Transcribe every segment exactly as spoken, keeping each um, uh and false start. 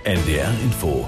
N D R Info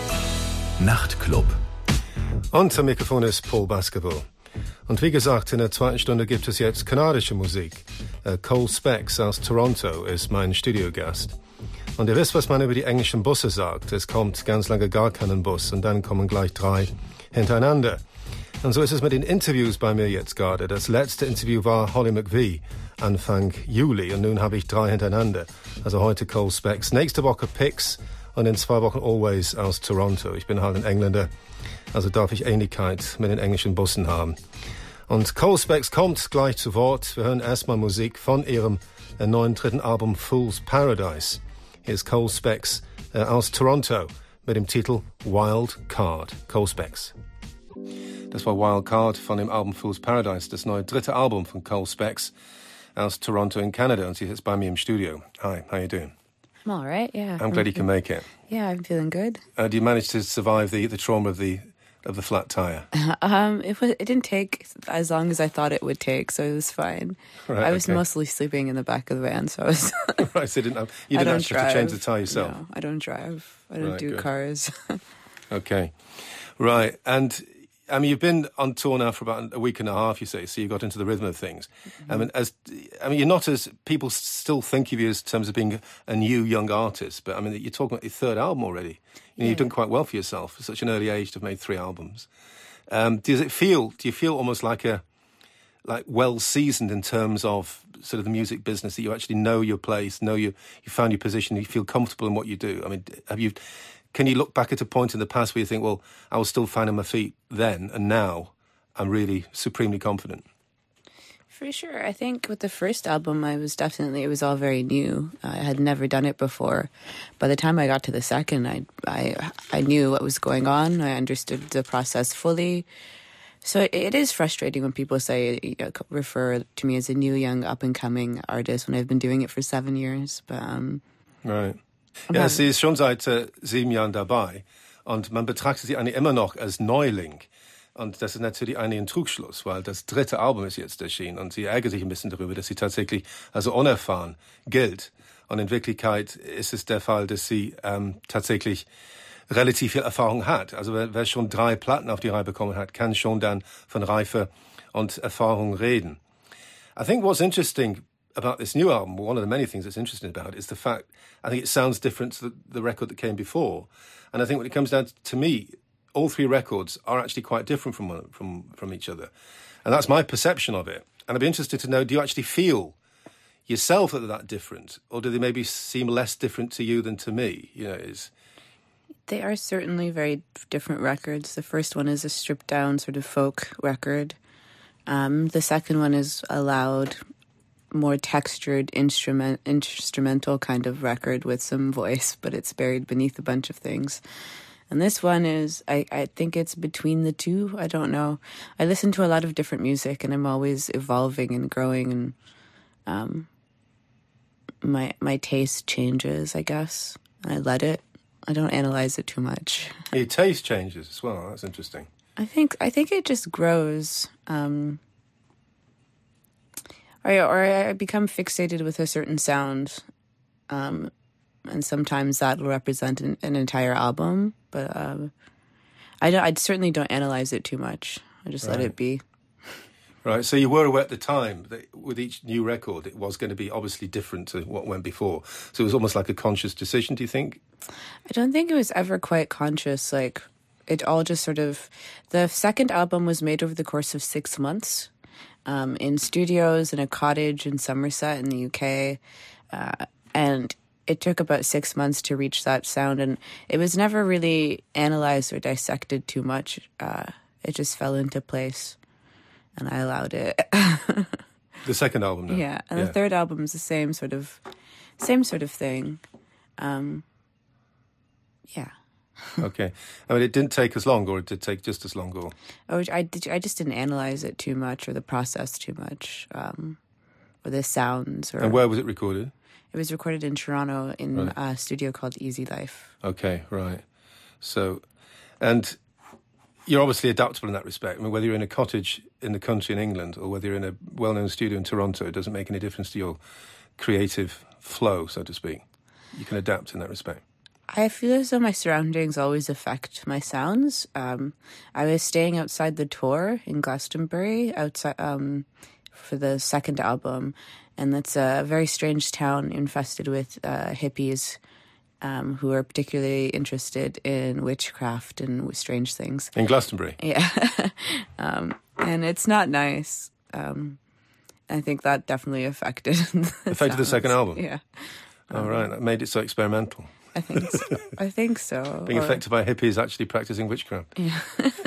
Nachtclub. Und am Mikrofon ist Paul Baskerville. Und wie gesagt, in der zweiten Stunde gibt es jetzt kanadische Musik. Uh, Cole Spex aus Toronto ist mein Studiogast. Und ihr wisst, was man über die englischen Busse sagt. Es kommt ganz lange gar keinen Bus und dann kommen gleich drei hintereinander. Und so ist es mit den Interviews bei mir jetzt gerade. Das letzte Interview war Holly McVie, Anfang Juli. Und nun habe ich drei hintereinander. Also heute Cole Spex, nächste Woche Pix und in zwei Wochen Always aus Toronto. Ich bin halt ein Engländer, also darf ich Ähnlichkeit mit den englischen Bussen haben. Und Cole Spex kommt gleich zu Wort. Wir hören erstmal Musik von ihrem äh, neuen dritten Album Fool's Paradise. Hier ist Cole Spex äh, aus Toronto mit dem Titel Wild Card. Cole Spex. Das war Wild Card von dem Album Fool's Paradise, das neue dritte Album von Cole Spex aus Toronto in Canada. Und sie ist bei mir im Studio. Hi, how you doing? I'm all right, yeah. I'm glad you can make it. Yeah, I'm feeling good. Uh, do you manage to survive the, the trauma of the of the flat tire? Um, it was. It didn't take as long as I thought it would take, so it was fine. Right, I was okay. mostly sleeping in the back of the van, so I was. Right, so you didn't have, you I didn't don't actually drive. have to change the tire yourself? No, I don't drive. I don't Right, do good. cars. Okay, right, and I mean you've been on tour now for about a week and a half, you say, so you got into the rhythm of things. Mm-hmm. I mean, as I mean, you're not as people still think of you as terms of being a new young artist, but I mean, you're talking about your third album already. You know, Yeah. You've done quite well for yourself at such an early age to have made three albums. Um, does it feel? Do you feel almost like a like well seasoned in terms of sort of the music business, that you actually know your place, know you you found your position, you feel comfortable in what you do? I mean, have you? Can you look back at a point in the past where you think, well, I was still finding my feet then, and now I'm really supremely confident? For sure. I think with the first album, I was definitely, it was all very new. I had never done it before. By the time I got to the second, I, I, I knew what was going on. I understood the process fully. So it, it is frustrating when people say, you know, refer to me as a new, young, up-and-coming artist when I've been doing it for seven years. But, um, Right. Ja, sie ist schon seit äh, sieben Jahren dabei und man betrachtet sie eigentlich immer noch als Neuling. Und das ist natürlich eigentlich ein Trugschluss, weil das dritte Album ist jetzt erschienen und sie ärgert sich ein bisschen darüber, dass sie tatsächlich also unerfahren gilt. Und in Wirklichkeit ist es der Fall, dass sie ähm, tatsächlich relativ viel Erfahrung hat. Also wer, wer schon drei Platten auf die Reihe bekommen hat, kann schon dann von Reife und Erfahrung reden. I think what's interesting about this new album, one of the many things that's interesting about it, is the fact I think it sounds different to the, the record that came before. And I think when it comes down to me, all three records are actually quite different from one, from from each other. And that's my perception of it. And I'd be interested to know, do you actually feel yourself that they're that different? Or do they maybe seem less different to you than to me? You know, is they are certainly very different records. The first one is a stripped-down sort of folk record. Um, the second one is a loud, more textured instrument instrumental kind of record with some voice, but it's buried beneath a bunch of things. And this one is, I, I think it's between the two. I don't know. I listen to a lot of different music, and I'm always evolving and growing, and um, my my taste changes, I guess. And I let it. I don't analyze it too much. your taste changes as well? That's interesting. I think I think it just grows. Um, or, or I become fixated with a certain sound, um, and sometimes that will represent an, an entire album. But um, I don't. I certainly don't analyze it too much. I just let Right. it be. Right, so you were aware at the time that with each new record it was going to be obviously different to what went before. So it was almost like a conscious decision, do you think? I don't think it was ever quite conscious. Like, it all just sort of... The second album was made over the course of six months um, in studios in a cottage in Somerset in the U K. Uh, and it took about six months to reach that sound. And it was never really analyzed or dissected too much. Uh, it just fell into place. And I allowed it. The second album, no? Yeah, and the third album is the same sort of, same sort of thing. Um, yeah. Okay. I mean, it didn't take as long, or it did take just as long, or... Oh, I did. I just didn't analyze it too much, or the process too much, um, or the sounds. Or And where was it recorded? It was recorded in Toronto in Right. a studio called Easy Life. Okay, right. So, and you're obviously adaptable in that respect. I mean, whether you're in a cottage in the country in England or whether you're in a well-known studio in Toronto, it doesn't make any difference to your creative flow, so to speak. You can adapt in that respect. I feel as though my surroundings always affect my sounds. Um, I was staying outside the tour in Glastonbury outside um, for the second album, and that's a very strange town infested with uh, hippies um, who are particularly interested in witchcraft and strange things. In Glastonbury? Yeah. um, and it's not nice. Um, I think that definitely affected the Affected sounds. the second album? Yeah. Oh, um, right. That made it so experimental. I think so. I think so. Being or... affected by hippies actually practicing witchcraft. Yeah.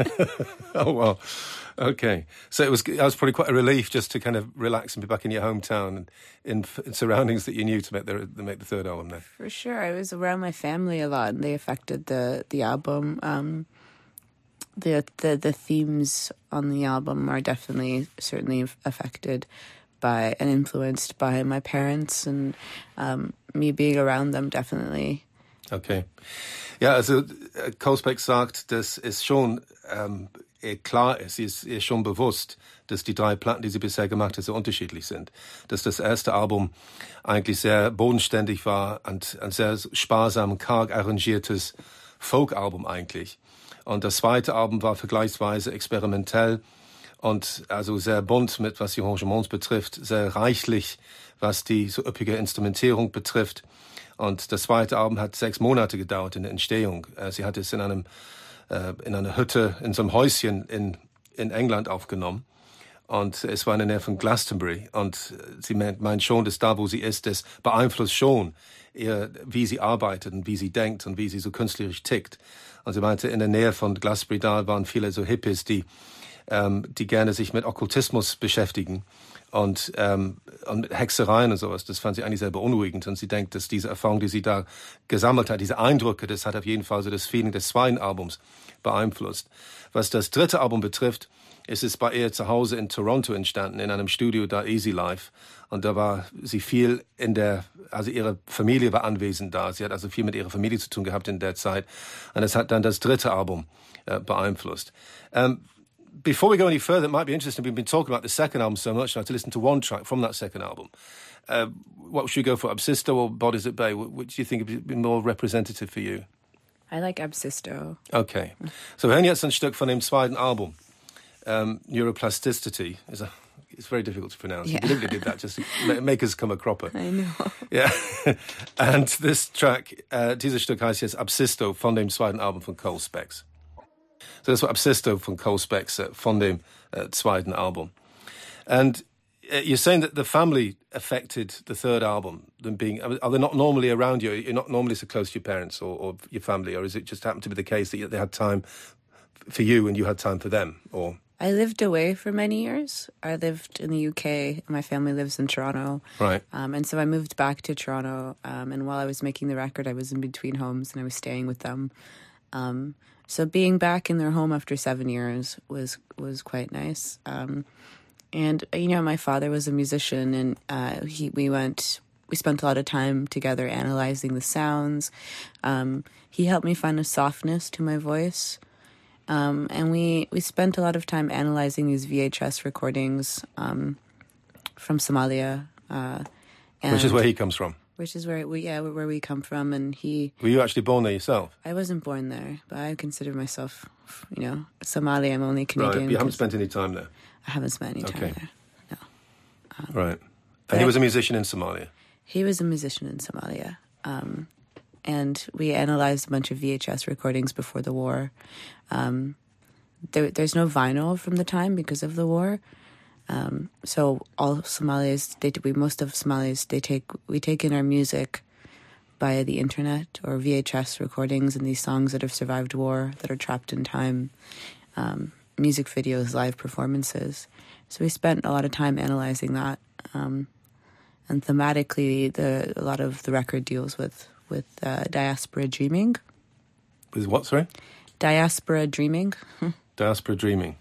Oh, well. Okay. So it was, that was probably quite a relief just to kind of relax and be back in your hometown and in, in surroundings that you knew to make the, to make the third album then. For sure. I was around my family a lot and they affected the, the album. Um, the, the, the themes on the album are definitely, certainly affected by and influenced by my parents and um, me being around them, definitely. Okay. Ja, also Cole Spex sagt, dass es schon ähm, klar ist, sie ist ihr schon bewusst, dass die drei Platten, die sie bisher gemacht hat, so unterschiedlich sind. Dass das erste Album eigentlich sehr bodenständig war und ein sehr sparsam, karg arrangiertes Folk-Album eigentlich. Und das zweite Album war vergleichsweise experimentell und also sehr bunt mit, was die Arrangements betrifft, sehr reichlich, was die so üppige Instrumentierung betrifft. Und das zweite Album hat sechs Monate gedauert in der Entstehung. Sie hat es in einem äh, in einer Hütte, in so einem Häuschen in in England aufgenommen. Und es war in der Nähe von Glastonbury. Und sie meint, meint schon, dass da, wo sie ist, das beeinflusst schon ihr, wie sie arbeitet und wie sie denkt und wie sie so künstlerisch tickt. Und sie meinte, in der Nähe von Glastonbury, da waren viele so Hippies, die ähm, die gerne sich mit Okkultismus beschäftigen. Und, ähm, und mit Hexereien und sowas, das fand sie eigentlich sehr beunruhigend. Und sie denkt, dass diese Erfahrung, die sie da gesammelt hat, diese Eindrücke, das hat auf jeden Fall so das Feeling des zweiten Albums beeinflusst. Was das dritte Album betrifft, ist es bei ihr zu Hause in Toronto entstanden, in einem Studio da, Easy Life. Und da war sie viel in der, also ihre Familie war anwesend da. Sie hat also viel mit ihrer Familie zu tun gehabt in der Zeit. Und das hat dann das dritte Album äh, beeinflusst. Ähm, Before we go any further, it might be interesting. We've been talking about the second album so much, I'd like to listen to one track from that second album. Uh, what should we go for, Absisto or Bodies at Bay? Which do you think would be more representative for you? I like Absisto. Okay. So wir hören jetzt ein Stück von dem zweiten Album. Um, Neuroplasticity. Is a, it's very difficult to pronounce. Yeah. We deliberately did that just to make us come a cropper. I know. Yeah. And this track, uh, dieses Stück heißt jetzt Absisto von dem zweiten Album von Cole Spex. So das war Absisto von Cole Spex uh, von dem uh, zweiten Album. And uh, you're saying that the family affected the third album, them being, are they not normally around you? You're not normally so close to your parents or, or your family, or is it just happened to be the case that they had time for you and you had time for them? Or I lived away for many years. I lived in the U K. My family lives in Toronto. Right. Um, and so I moved back to Toronto. Um, and while I was making the record, I was in between homes and I was staying with them. Um, So being back in their home after seven years was was quite nice. Um, and you know, my father was a musician, and uh, he we went we spent a lot of time together analyzing the sounds. Um, he helped me find a softness to my voice, um, and we we spent a lot of time analyzing these V H S recordings um, from Somalia, uh, and which is where he comes from. Which is where we yeah where we come from, and he. Were you actually born there yourself? I wasn't born there, but I consider myself, you know, Somali. I'm only Canadian. Right, but you haven't spent any time there. I haven't spent any time okay. there. No. Um, right, and he was a musician in Somalia. He was a musician in Somalia, um, and we analyzed a bunch of V H S recordings before the war. Um, there, there's no vinyl from the time because of the war. Um, so all Somalis, they, we most of Somalis, they take we take in our music via the internet or V H S recordings and these songs that have survived war, that are trapped in time, um, music videos, live performances. So we spent a lot of time analyzing that, um, and thematically, the a lot of the record deals with with uh, diaspora dreaming. With what? Sorry, diaspora dreaming. Diaspora dreaming.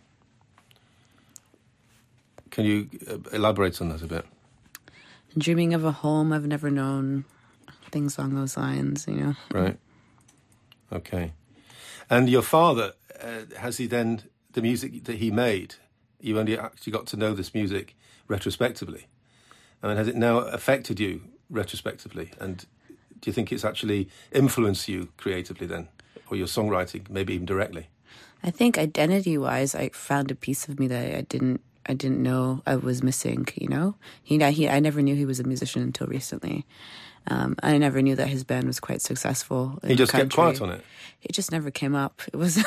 Can you elaborate on that a bit? Dreaming of a home I've never known, things along those lines, you know. Right. Okay. And your father, uh, has he then, the music that he made, you only actually got to know this music retrospectively? I mean, has it now affected you retrospectively? And do you think it's actually influenced you creatively then, or your songwriting, maybe even directly? I think identity-wise, I found a piece of me that I didn't I didn't know I was missing. You know, he he I never knew he was a musician until recently. Um, I never knew that his band was quite successful. He just kept quiet on it. It just never came up. It was,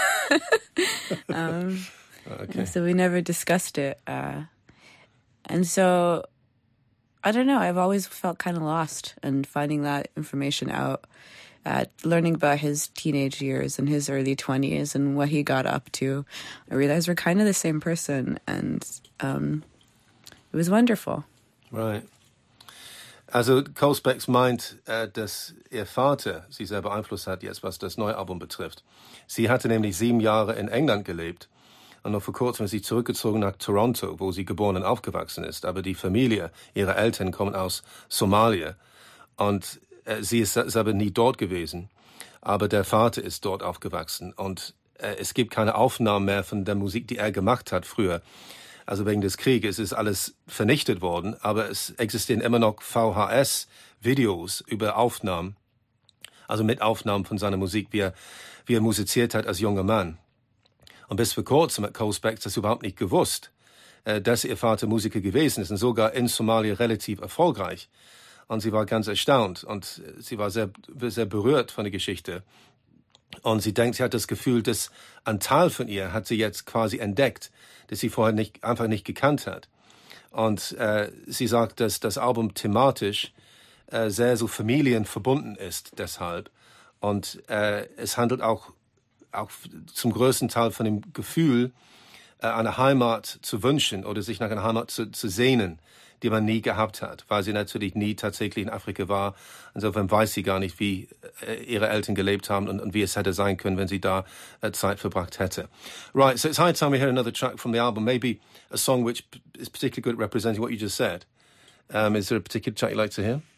um, okay. So we never discussed it. Uh, and so, I don't know. I've always felt kind of lost, and finding that information out, uh, learning about his teenage years and his early twenties and what he got up to, I realized we're kind of the same person, and um, it was wonderful. Right. Also Cole Spex meint, äh, dass ihr Vater sie sehr beeinflusst hat jetzt, was das neue Album betrifft. Sie hatte nämlich sieben Jahre in England gelebt und noch vor kurzem ist sie zurückgezogen nach Toronto, wo sie geboren und aufgewachsen ist. Aber die Familie, ihre Eltern kommen aus Somalia und äh, sie ist selber nie dort gewesen. Aber der Vater ist dort aufgewachsen und äh, es gibt keine Aufnahmen mehr von der Musik, die er gemacht hat früher. Also wegen des Krieges ist alles vernichtet worden, aber es existieren immer noch V H S-Videos über Aufnahmen, also mit Aufnahmen von seiner Musik, wie er, wie er musiziert hat als junger Mann. Und bis vor kurzem hat Cole Spex das überhaupt nicht gewusst, dass ihr Vater Musiker gewesen ist und sogar in Somalia relativ erfolgreich. Und sie war ganz erstaunt und sie war sehr, sehr berührt von der Geschichte. Und sie denkt, sie hat das Gefühl, dass ein Teil von ihr hat sie jetzt quasi entdeckt, das sie vorher nicht, einfach nicht gekannt hat. Und äh, sie sagt, dass das Album thematisch äh, sehr so familienverbunden ist deshalb. Und äh, es handelt auch, auch zum größten Teil von dem Gefühl, äh, eine Heimat zu wünschen oder sich nach einer Heimat zu, zu sehnen, die man nie gehabt hat, weil sie natürlich nie tatsächlich in Afrika war. Insofern weiß sie gar nicht, wie äh, ihre Eltern gelebt haben und, und wie es hätte sein können, wenn sie da äh, Zeit verbracht hätte. Right, so it's high time we hear another track from the album, maybe a song which is particularly good at representing what you just said. Um, is there a particular track you'd like to hear?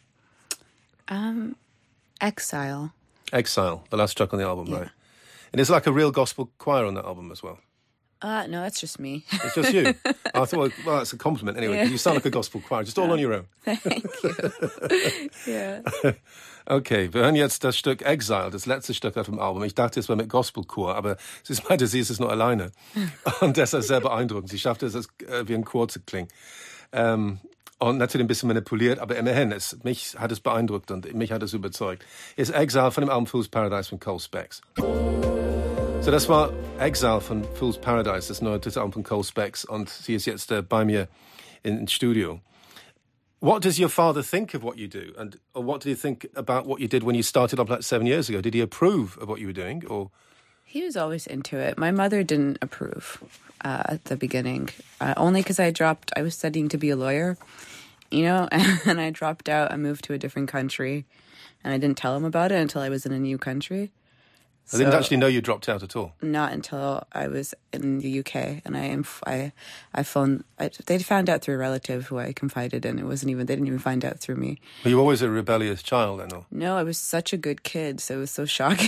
Um, Exile. Exile, the last track on the album, Yeah. right? And it's like a real gospel choir on that album as well. Uh, no, that's just me. It's just you. I thought, well, that's a compliment anyway. 'Cause you sound like a gospel choir, just all on your own. Thank you. Yeah. Okay, wir hören jetzt das Stück Exile, das letzte Stück auf dem Album. Ich dachte, es war mit Gospelchor, aber es ist meinte, sie ist es nur alleine. Und das ist sehr beeindruckend. Sie schafft es, äh, wie ein Chor zu klingen. Ähm, und natürlich ein bisschen manipuliert, aber immerhin, es, mich hat es beeindruckt und mich hat es überzeugt. Ist Exile von dem Album Fool's Paradise von Cole Spex. So, das war Exile von Fool's Paradise, das neue dritte Album von Cole Spex, und sie ist jetzt äh, bei mir im Studio. What does your father think of what you do, and or what did he think about what you did when you started up like seven years ago? Did he approve of what you were doing, or? He was always into it. My mother didn't approve uh, at the beginning, uh, only because I dropped, I was studying to be a lawyer, you know, and I dropped out. I moved to a different country, and I didn't tell him about it until I was in a new country. I didn't so, actually know you dropped out at all. Not until I was in the U K, and I I I phoned. I, they found out through a relative who I confided in. It wasn't even. They didn't even find out through me. Were you always a rebellious child, then? Or? No, I was such a good kid, so it was so shocking.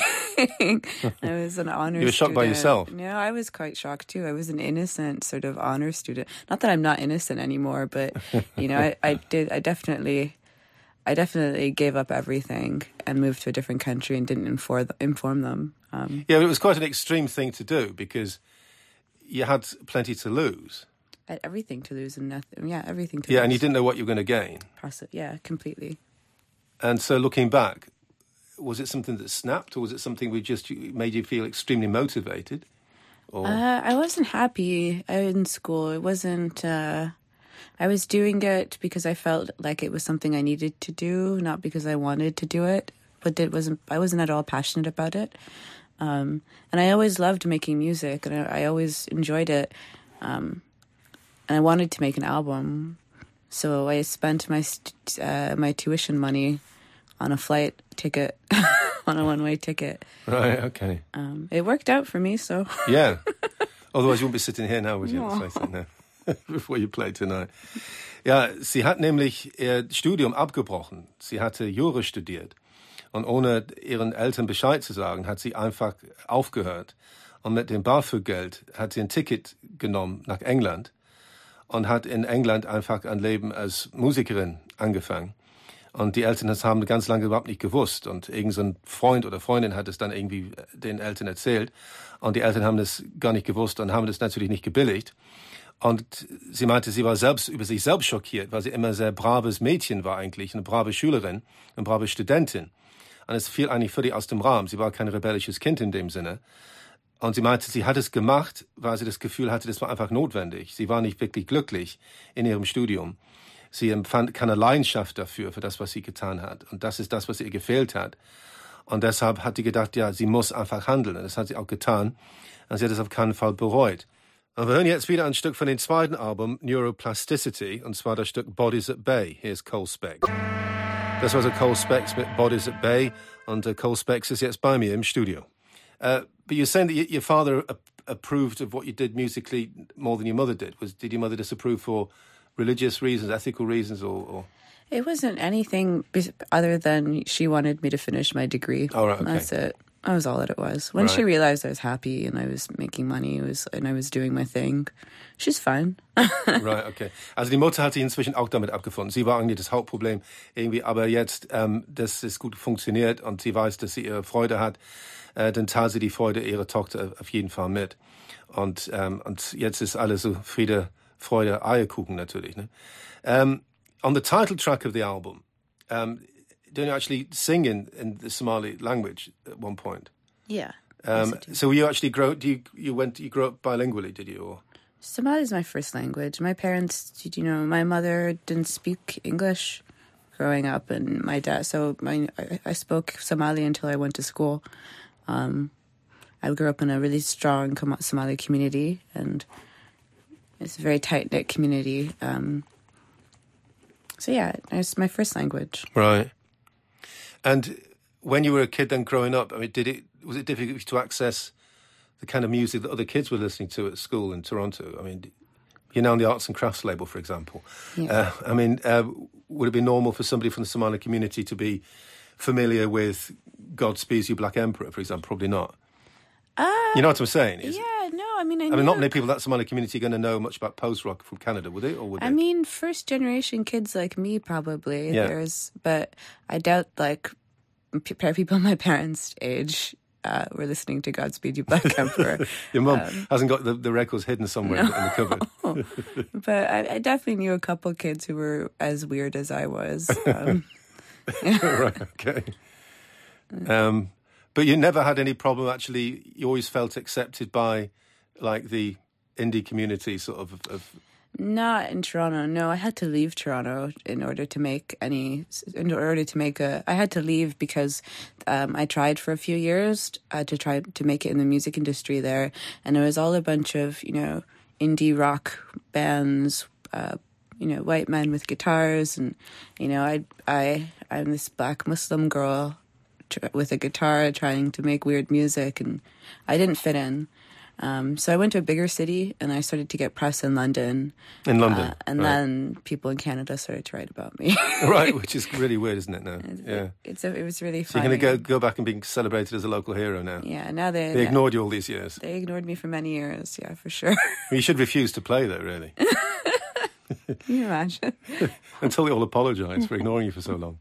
I was an honor. You were shocked student. by yourself. No, I was quite shocked too. I was an innocent sort of honor student. Not that I'm not innocent anymore, but you know, I, I did. I definitely. I definitely gave up everything and moved to a different country and didn't inform inform them. Um, yeah, but it was quite an extreme thing to do because you had plenty to lose. I had everything to lose and nothing. Yeah, everything to yeah, lose. Yeah, and you didn't know what you were going to gain. Process, yeah, completely. And so looking back, was it something that snapped, or was it something which just made you feel extremely motivated? Or? Uh, I wasn't happy in school. It wasn't... Uh, I was doing it because I felt like it was something I needed to do, not because I wanted to do it. But it wasn't. I wasn't at all passionate about it. Um, and I always loved making music, and I, I always enjoyed it. Um, and I wanted to make an album, so I spent my st- uh, my tuition money on a flight ticket, on a one-way ticket. Right. Okay. Um, it worked out for me, so. Yeah. Otherwise, you wouldn't be sitting here now, would you? No. No. Before you play tonight. Ja, sie hat nämlich ihr Studium abgebrochen. Sie hatte Jura studiert. Und ohne ihren Eltern Bescheid zu sagen, hat sie einfach aufgehört. Und mit dem BAföG-Geld hat sie ein Ticket genommen nach England und hat in England einfach ein Leben als Musikerin angefangen. Und die Eltern das haben ganz lange überhaupt nicht gewusst. Und irgend so ein Freund oder Freundin hat es dann irgendwie den Eltern erzählt. Und die Eltern haben das gar nicht gewusst und haben das natürlich nicht gebilligt. Und sie meinte, sie war selbst über sich selbst schockiert, weil sie immer ein sehr braves Mädchen war eigentlich, eine brave Schülerin, eine brave Studentin. Und es fiel eigentlich völlig aus dem Rahmen. Sie war kein rebellisches Kind in dem Sinne. Und sie meinte, sie hat es gemacht, weil sie das Gefühl hatte, das war einfach notwendig. Sie war nicht wirklich glücklich in ihrem Studium. Sie empfand keine Leidenschaft dafür, für das, was sie getan hat. Und das ist das, was ihr gefehlt hat. Und deshalb hat sie gedacht, ja, sie muss einfach handeln. Und das hat sie auch getan. Und sie hat es auf keinen Fall bereut. Und wir hören jetzt wieder ein Stück von dem zweiten Album, Neuroplasticity, und zwar das Stück Bodies at Bay. Hier ist Cole Spex. Das war so Cole Spex mit Bodies at Bay. Und uh, Cole Spex ist jetzt bei mir im Studio. Uh, but you're saying that your father ap- approved of what you did musically more than your mother did. Was Did your mother disapprove for religious reasons, ethical reasons, or, or? It wasn't anything other than she wanted me to finish my degree. Oh, right, okay. That's it. That was all that it was. When right. she realized I was happy and I was making money, it was, and I was doing my thing, she's fine. Right, okay. Also die Mutter hat sich inzwischen auch damit abgefunden. Sie war eigentlich das Hauptproblem irgendwie, aber jetzt, ähm, dass es gut funktioniert und sie weiß, dass sie ihre Freude hat, äh, dann teilt sie die Freude ihrer Tochter auf jeden Fall mit. Und, ähm, und jetzt ist alles so Friede, Freude, Eierkuchen natürlich. Ne? Um, on the title track of the album, um, don't you actually sing in, in the Somali language at one point? Yeah. Um, yes, so you actually grow? Do you you went? You grew up bilingually? Did you? Or? Somali is my first language. My parents, you know, my mother didn't speak English growing up, and my dad. So my I, I spoke Somali until I went to school. Um, I grew up in a really strong Somali community, and it's a very tight-knit community. Um, so yeah, it's my first language. Right. And when you were a kid then growing up, I mean, did it was it difficult to access the kind of music that other kids were listening to at school in Toronto? I mean, you're now on the arts and crafts label, for example. Yeah. Uh, I mean, uh, would it be normal for somebody from the Somali community to be familiar with God Speeds You Black Emperor, for example? Probably not. Uh, you know what I'm saying? Is yeah, no, I mean, I, I knew, mean, not many people in that Somali community are going to know much about post-rock from Canada, would they? Or would they? I mean, first-generation kids like me, probably. Yeah. There's, but I doubt, like, p- people my parents' age uh, were listening to Godspeed You Black Emperor. Your mum um, hasn't got the, the records hidden somewhere no. in the cupboard. But I, I definitely knew a couple kids who were as weird as I was. Um, Right, okay. Um, but you never had any problem, actually. You always felt accepted by, like, the indie community, sort of, of... Not in Toronto. No, I had to leave Toronto in order to make any, in order to make a, I had to leave because um, I tried for a few years uh, to try to make it in the music industry there. And it was all a bunch of, you know, indie rock bands, uh, you know, white men with guitars. And, you know, I, I, I'm this black Muslim girl tr- with a guitar trying to make weird music. And I didn't fit in. Um, so I went to a bigger city and I started to get press in London. In London, uh, and right. then people in Canada started to write about me. Right, which is really weird, isn't it? Now, yeah, it's a, it was really so funny. you're going to go go back and be celebrated as a local hero now. Yeah, now they they ignored you all these years. They ignored me for many years. Yeah, for sure. You should refuse to play, though. Really. Can you imagine? Until they all apologise for ignoring you for so long.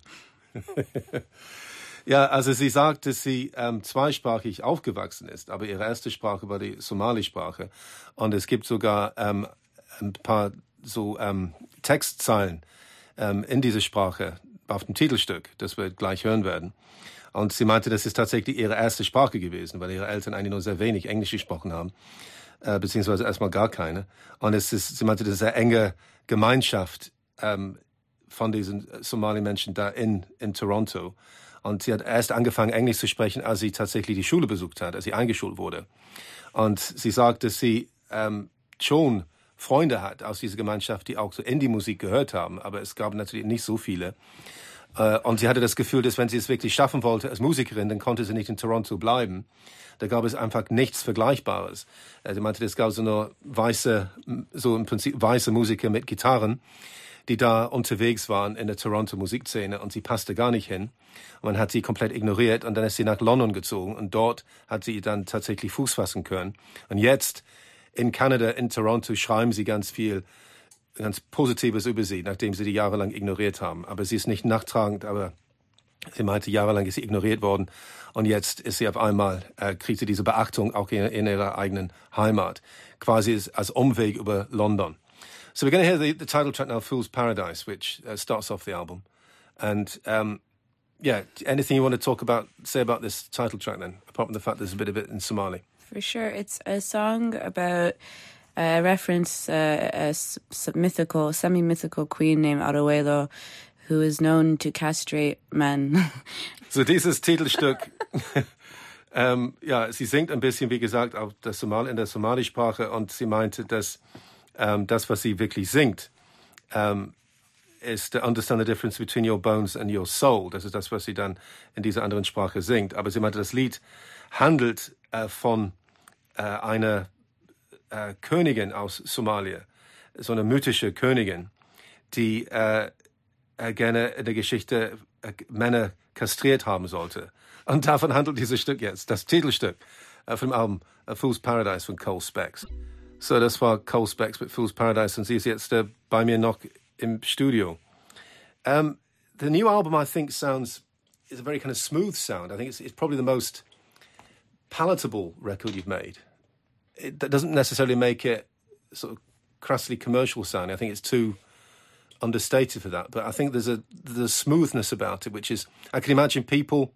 Ja, also sie sagt, dass sie ähm, zweisprachig aufgewachsen ist, aber ihre erste Sprache war die Somali-Sprache. Und es gibt sogar ähm, ein paar so ähm, Textzeilen ähm, in dieser Sprache auf dem Titelstück, das wir gleich hören werden. Und sie meinte, das ist tatsächlich ihre erste Sprache gewesen, weil ihre Eltern eigentlich nur sehr wenig Englisch gesprochen haben, äh, beziehungsweise erstmal gar keine. Und es ist, sie meinte, das ist eine enge Gemeinschaft ähm, von diesen Somali-Menschen da in, in Toronto. Und sie hat erst angefangen, Englisch zu sprechen, als sie tatsächlich die Schule besucht hat, als sie eingeschult wurde. Und sie sagt, dass sie ähm, schon Freunde hat aus dieser Gemeinschaft, die auch so Indie-Musik gehört haben. Aber es gab natürlich nicht so viele. Äh, und sie hatte das Gefühl, dass wenn sie es wirklich schaffen wollte als Musikerin, dann konnte sie nicht in Toronto bleiben. Da gab es einfach nichts Vergleichbares. Sie meinte, es gab so nur weiße, so im Prinzip weiße Musiker mit Gitarren, die da unterwegs waren in der Toronto-Musikszene, und sie passte gar nicht hin. Und man hat sie komplett ignoriert, und dann ist sie nach London gezogen, und dort hat sie dann tatsächlich Fuß fassen können. Und jetzt in Kanada, in Toronto, schreiben sie ganz viel ganz Positives über sie, nachdem sie die jahrelang ignoriert haben. Aber sie ist nicht nachtragend, aber sie meinte, jahrelang ist sie ignoriert worden und jetzt ist sie auf einmal, äh, kriegt sie diese Beachtung auch in, in ihrer eigenen Heimat. Quasi als Umweg über London. So we're going to hear the, the title track now, Fool's Paradise, which uh, starts off the album. And, um, yeah, anything you want to talk about, say about this title track then, apart from the fact there's a bit of it in Somali? For sure. It's a song about a uh, reference uh, a s- mythical, semi-mythical queen named Arowelo, who is known to castrate men. So dieses Titelstück, ähm, ja, sie singt ein bisschen, wie gesagt, auf der Somali, in der Somali-Sprache und sie meinte, dass ähm, das, was sie wirklich singt, ähm, ist to understand the difference between your bones and your soul. Das ist das, was sie dann in dieser anderen Sprache singt. Aber sie meinte, das Lied handelt äh, von äh, einer äh, Königin aus Somalia, so eine mythische Königin, die äh, äh, gerne in der Geschichte äh, Männer kastriert haben sollte. Und davon handelt dieses Stück jetzt, das Titelstück äh, vom Album A Fool's Paradise von Cole Specs. So, das war Cole Specs mit Fool's Paradise und sie ist jetzt äh, bei mir noch im Studio. Um, the new album, I think, sounds is a very kind of smooth sound. I think it's, it's probably the most palatable record you've made. It, that doesn't necessarily make it sort of crassly commercial sounding. I think it's too understated for that. But I think there's a there's a smoothness about it, which is, I can imagine people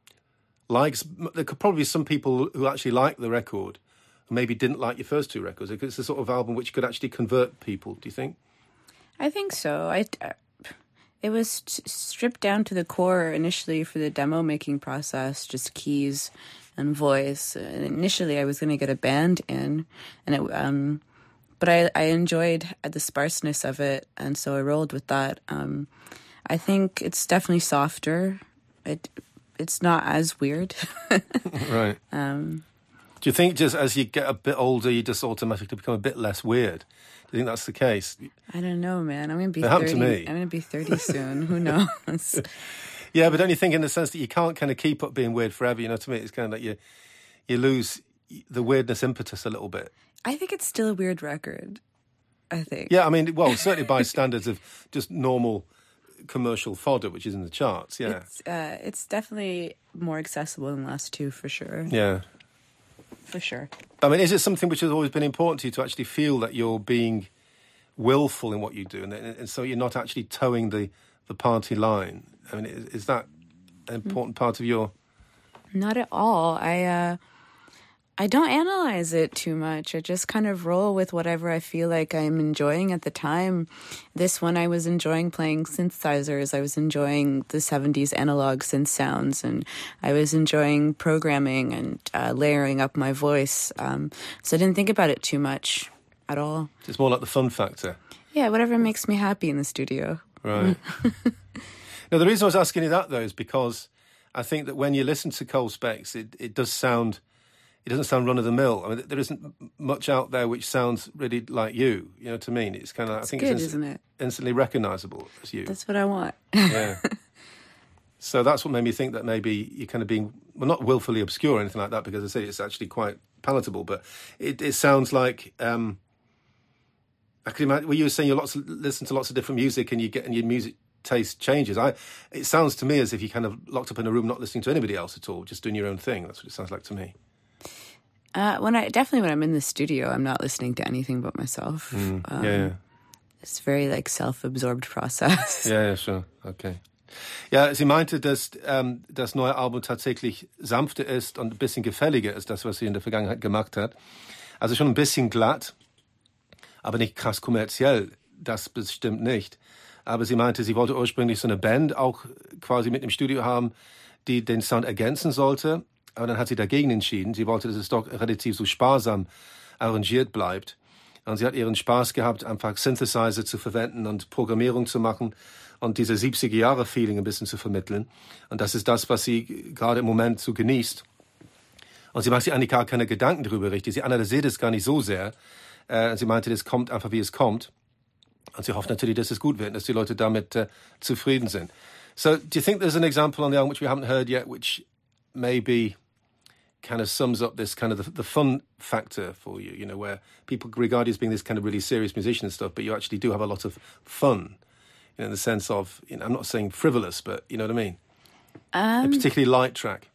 like, there could probably be some people who actually like the record who maybe didn't like your first two records. It's the sort of album which could actually convert people, do you think? I think so. I, uh, it was t- stripped down to the core initially for the demo making process, just keys and voice. And initially, I was going to get a band in, and it, um, but I, I enjoyed the sparseness of it, and so I rolled with that. Um, I think it's definitely softer. It it's not as weird. Right. Um, Do you think just as you get a bit older, you just automatically become a bit less weird? Do you think that's the case? I don't know, man. I'm going to be it thirty. To me. I'm going to be thirty soon. Who knows? Yeah, but don't you think in the sense that you can't kind of keep up being weird forever? You know what I mean? It's kind of like you, you lose the weirdness impetus a little bit. I think it's still a weird record. I think. Yeah, I mean, well, certainly by standards of just normal commercial fodder, which is in the charts. Yeah, it's, uh, it's definitely more accessible than the last two, for sure. Yeah. For sure. I mean, is it something which has always been important to you to actually feel that you're being willful in what you do, and, and so you're not actually towing the, the party line? I mean, is, is that an important mm. part of your... Not at all. I uh, I don't analyze it too much. I just kind of roll with whatever I feel like I'm enjoying at the time. This one, I was enjoying playing synthesizers. I was enjoying the seventies analog synth sounds, and I was enjoying programming and uh, layering up my voice. Um, so I didn't think about it too much at all. It's more like the fun factor. Yeah, whatever makes me happy in the studio. Right. Now, the reason I was asking you that, though, is because I think that when you listen to Cole Specs, it, it does sound... It doesn't sound run-of-the-mill. I mean, there isn't much out there which sounds really like you. You know what I mean? It's kind of, I think good, it's inst- isn't it? instantly recognisable as you. That's what I want. Yeah. So that's what made me think that maybe you're kind of being, well, not willfully obscure or anything like that, because I say it's actually quite palatable. But it, it sounds like, um, I can imagine, well, you were saying you lots of, listen to lots of different music and you get and your music taste changes. I, it sounds to me as if you kind of locked up in a room, not listening to anybody else at all, just doing your own thing. That's what it sounds like to me. Uh, when I definitely when I'm in the studio, I'm not listening to anything but myself. Mm, um, yeah, yeah. It's a very like self-absorbed process. Ja, ja, schon. Okay. Ja, sie meinte, dass ähm, das neue Album tatsächlich sanfter ist und ein bisschen gefälliger ist, das, was sie in der Vergangenheit gemacht hat. Also schon ein bisschen glatt, aber nicht krass kommerziell. Das bestimmt nicht. Aber sie meinte, sie wollte ursprünglich so eine Band auch quasi mit im Studio haben, die den Sound ergänzen sollte. Aber dann hat sie dagegen entschieden. Sie wollte, dass es doch relativ so sparsam arrangiert bleibt. Und sie hat ihren Spaß gehabt, einfach Synthesizer zu verwenden und Programmierung zu machen und diese siebziger-Jahre-Feeling ein bisschen zu vermitteln. Und das ist das, was sie gerade im Moment so genießt. Und sie macht sich eigentlich gar keine Gedanken darüber richtig. Sie analysiert es gar nicht so sehr. Äh, sie meinte, das kommt einfach, wie es kommt. Und sie hofft natürlich, dass es gut wird, dass die Leute damit äh, zufrieden sind. So, do you think there's an example on the album which we haven't heard yet, which maybe kind of sums up this kind of the, the fun factor for you, you know, where people regard you as being this kind of really serious musician and stuff, but you actually do have a lot of fun, you know, in the sense of, you know, I'm not saying frivolous, but you know what I mean? Um, a particularly light track.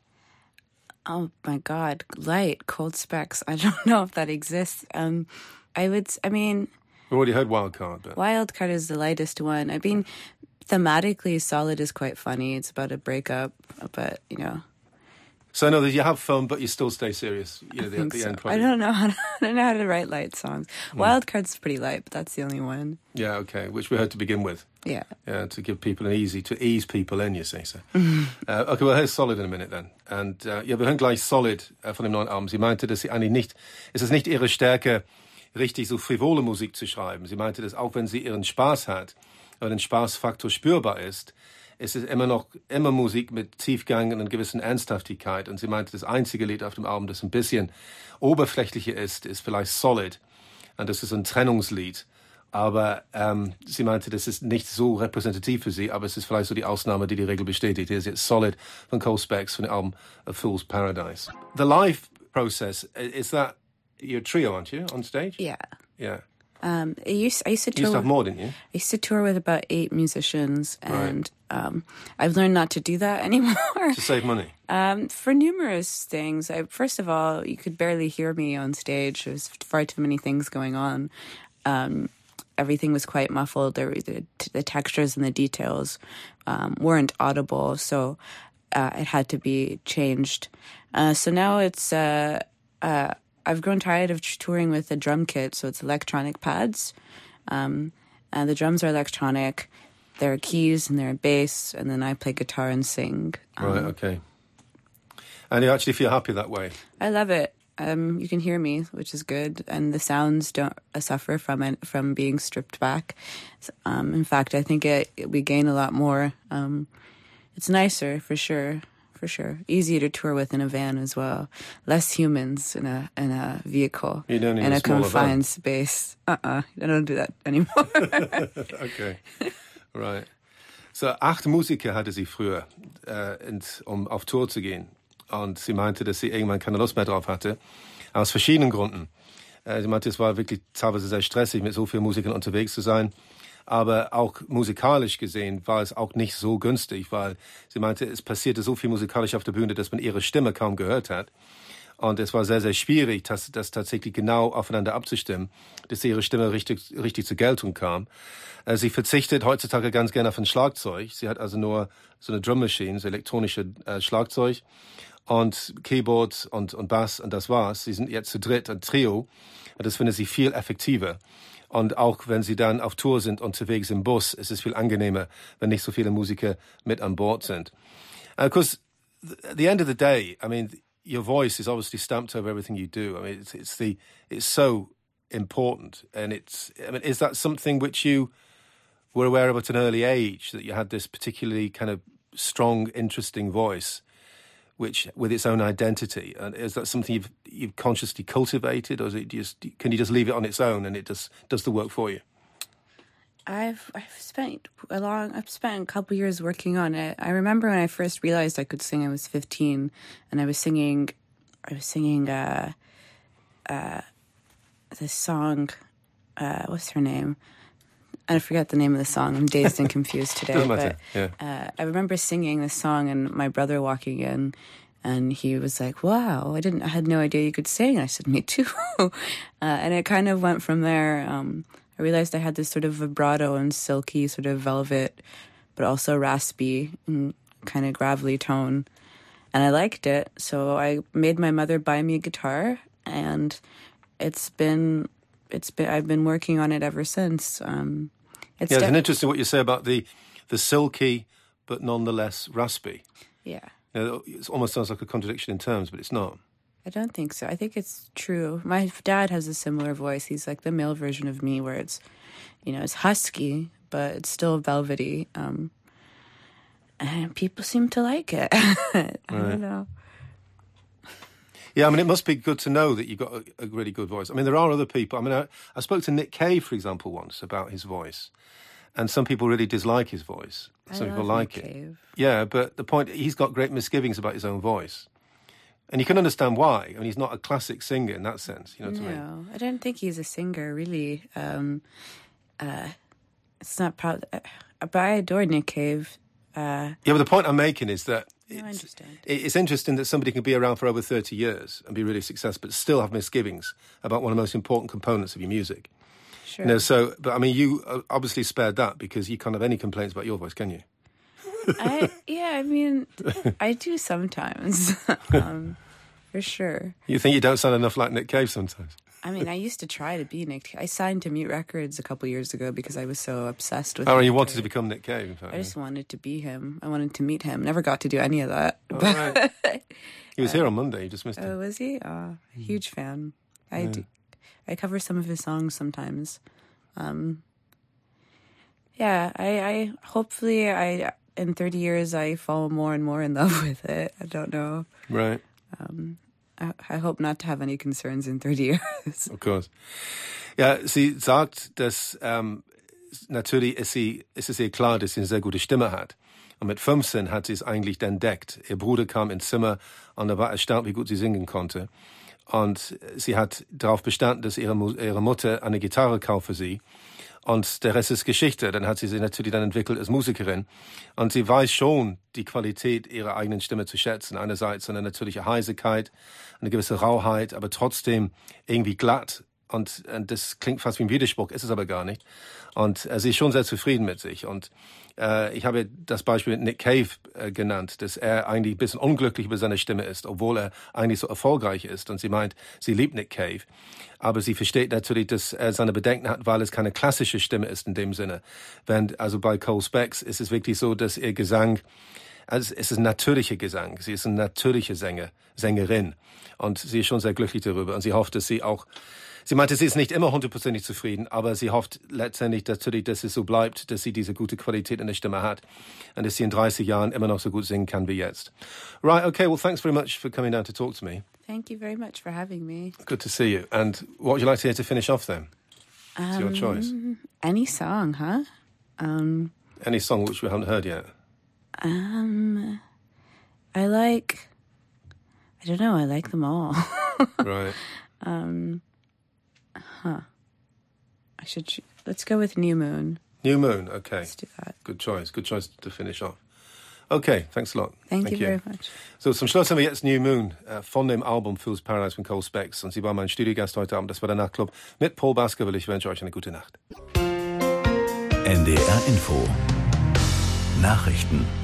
Oh my God, light, Cold Specs. I don't know if that exists. Um, I would, I mean... We've already heard Wildcard, but... Wildcard is the lightest one. I mean, thematically, Solid is quite funny. It's about a breakup, but, you know... So I know that you have fun, but you still stay serious. You know, the, the so. end project. I don't know how to, I don't know how to write light songs. Mm. Wildcard's pretty light, but that's the only one. Yeah, okay, which we heard to begin with. Yeah. Yeah, to give people an easy, to ease people in, you see. So. Mm. Uh, okay, well, here's Solid in a minute then. Und uh, ja, wir hören gleich Solid uh, von dem neuen Album. Sie meinte, dass sie eigentlich nicht, es ist nicht ihre Stärke, richtig so frivole Musik zu schreiben. Sie meinte, dass auch wenn sie ihren Spaß hat, aber den Spaßfaktor spürbar ist, es ist immer noch immer Musik mit Tiefgang und einer gewissen Ernsthaftigkeit. Und sie meinte, das einzige Lied auf dem Album, das ein bisschen oberflächlicher ist, ist vielleicht Solid. Und das ist ein Trennungslied. Aber ähm, sie meinte, das ist nicht so repräsentativ für sie, aber es ist vielleicht so die Ausnahme, die die Regel bestätigt. Hier ist jetzt Solid von Cold Specs von dem Album A Fool's Paradise. The live process, is that your trio, aren't you, on stage? Yeah. Yeah. Um, I used I used to tour. You used to have more, didn't you? I used to tour with about eight musicians, and right. um, I've learned not to do that anymore. To save money. Um, for numerous things. I, first of all, you could barely hear me on stage. There was far too many things going on. Um, everything was quite muffled. There, the, the textures and the details um, weren't audible, so uh, it had to be changed. Uh, so now it's. Uh, uh, I've grown tired of touring with a drum kit, so it's electronic pads. Um, and the drums are electronic. There are keys and there are bass, and then I play guitar and sing. Um, right, okay. And you actually feel happy that way? I love it. Um, you can hear me, which is good, and the sounds don't uh, suffer from it, from being stripped back. Um, in fact, I think it, it, we gain a lot more. Um, it's nicer, for sure. For sure, easier to tour with in a van as well. Less humans in a in a vehicle. You don't need in a, a confined van. space. Uh uh I don't do that anymore. Okay, right. So acht Musiker hatte sie früher, äh, um auf Tour zu gehen, und sie meinte, dass sie irgendwann keine Lust mehr drauf hatte, aus verschiedenen Gründen. Äh, sie meinte, es war wirklich teilweise sehr stressig, mit so vielen Musikern unterwegs zu sein. Aber auch musikalisch gesehen war es auch nicht so günstig, weil sie meinte, es passierte so viel musikalisch auf der Bühne, dass man ihre Stimme kaum gehört hat. Und es war sehr, sehr schwierig, das, das tatsächlich genau aufeinander abzustimmen, dass ihre Stimme richtig, richtig zur Geltung kam. Sie verzichtet heutzutage ganz gerne auf ein Schlagzeug. Sie hat also nur so eine Drum Machine, so elektronische äh, Schlagzeug und Keyboard und, und Bass, und das war's. Sie sind jetzt zu dritt, ein Trio, und das findet sie viel effektiver. Und auch wenn sie dann auf Tour sind, unterwegs im Bus, ist es viel angenehmer, wenn nicht so viele Musiker mit an Bord sind. Because at the end of the day, I mean, your voice is obviously stamped over everything you do. I mean, it's, it's the it's so important, and it's. I mean, is that something which you were aware of at an early age, that you had this particularly kind of strong, interesting voice, which with its own identity? And is that something you've you've consciously cultivated, or is it just, can you just leave it on its own and it just does the work for you? I've I've spent a long I've spent a couple years working on it. I remember when I first realized I could sing, I was fifteen, and I was singing I was singing uh uh this song, uh what's her name? I forget the name of the song. I'm dazed and confused today. Doesn't matter. But yeah. uh, I remember singing this song, and my brother walking in, and he was like, "Wow, I didn't, I had no idea you could sing." I said, "Me too." uh, and it kind of went from there. Um, I realized I had this sort of vibrato and silky, sort of velvet, but also raspy and kind of gravelly tone, and I liked it. So I made my mother buy me a guitar, and it's been. It's been. I've been working on it ever since. Um, it's yeah, it's de- interesting what you say about the the silky, but nonetheless raspy. Yeah, you know, it almost sounds like a contradiction in terms, but it's not. I don't think so. I think it's true. My dad has a similar voice. He's like the male version of me, where it's, you know, it's husky, but it's still velvety. Um, and people seem to like it. I right. don't know. Yeah, I mean, it must be good to know that you've got a, a really good voice. I mean, there are other people. I mean, I, I spoke to Nick Cave, for example, once about his voice. And some people really dislike his voice. Some I people love like Nick it. Cave. Yeah, but the point, he's got great misgivings about his own voice. And you can understand why. I mean, he's not a classic singer in that sense. You know what no, I mean? I don't think he's a singer, really. Um, uh, it's not probably... Uh, but I adore Nick Cave. Uh, yeah, but the point I'm making is that no, it's, I understand. it's interesting that somebody can be around for over thirty years and be really successful, but still have misgivings about one of the most important components of your music. Sure. You know, so, but I mean, you obviously spared that because you can't have any complaints about your voice, can you? I, yeah, I mean, I do sometimes, um, for sure. You think you don't sound enough like Nick Cave sometimes? I mean, I used to try to be Nick. I signed to Mute Records a couple years ago because I was so obsessed with. Oh, Nick you wanted Cave. to become Nick Cave, in fact. I just wanted to be him. I wanted to meet him. Never got to do any of that. Oh, right. He was here on Monday. You just missed him. Oh, was he? Oh, huge fan. I do. I cover some of his songs sometimes. Um, yeah, I, I hopefully I in thirty years I fall more and more in love with it. I don't know. Right. Um, I, I hope not to have any concerns in thirty years. Of course. Ja, sie sagt, dass ähm, natürlich ist, sie, ist es ihr klar, dass sie eine sehr gute Stimme hat. Und mit fünfzehn hat sie es eigentlich entdeckt. Ihr Bruder kam ins Zimmer und er war erstaunt, wie gut sie singen konnte. Und sie hat darauf bestanden, dass ihre, ihre Mutter eine Gitarre kauft für sie. Und der Rest ist Geschichte. Dann hat sie sich natürlich dann entwickelt als Musikerin. Und sie weiß schon, die Qualität ihrer eigenen Stimme zu schätzen. Einerseits eine natürliche Heisigkeit, eine gewisse Rauheit, aber trotzdem irgendwie glatt. Und, und das klingt fast wie ein Widerspruch, ist es aber gar nicht. Und äh, sie ist schon sehr zufrieden mit sich. Und äh, ich habe das Beispiel mit Nick Cave äh, genannt, dass er eigentlich ein bisschen unglücklich über seine Stimme ist, obwohl er eigentlich so erfolgreich ist. Und sie meint, sie liebt Nick Cave. Aber sie versteht natürlich, dass er seine Bedenken hat, weil es keine klassische Stimme ist in dem Sinne. Während also bei Cole Spex ist es wirklich so, dass ihr Gesang, also es ist ein natürlicher Gesang. Sie ist eine natürliche Sänger, Sängerin. Und sie ist schon sehr glücklich darüber. Und sie hofft, dass sie auch Sie meinte, sie ist nicht immer hundertprozentig zufrieden, aber sie hofft letztendlich natürlich, dass es so bleibt, dass sie diese gute Qualität in der Stimme hat und dass sie in dreißig Jahren immer noch so gut singen kann wie jetzt. Right, okay, well, thanks very much for coming down to talk to me. Thank you very much for having me. Good to see you. And what would you like to hear to finish off then? It's um, your choice. Any song, huh? Um, Any song which we haven't heard yet? Um, I like, I don't know, I like them all. Right. Um... Huh. I should. Ch- let's go with New Moon. New Moon. Okay. Let's do that. Good choice. Good choice to finish off. Okay. Thanks a lot. Thank, Thank you, you very much. So, zum Schluss haben wir jetzt New Moon äh, von dem Album Fool's Paradise von Cole Spex. Und sie war mein Studiogast heute Abend. Das war der Nachtclub mit Paul Baskerville. Ich wünsche euch eine gute Nacht. N D R Info. Nachrichten.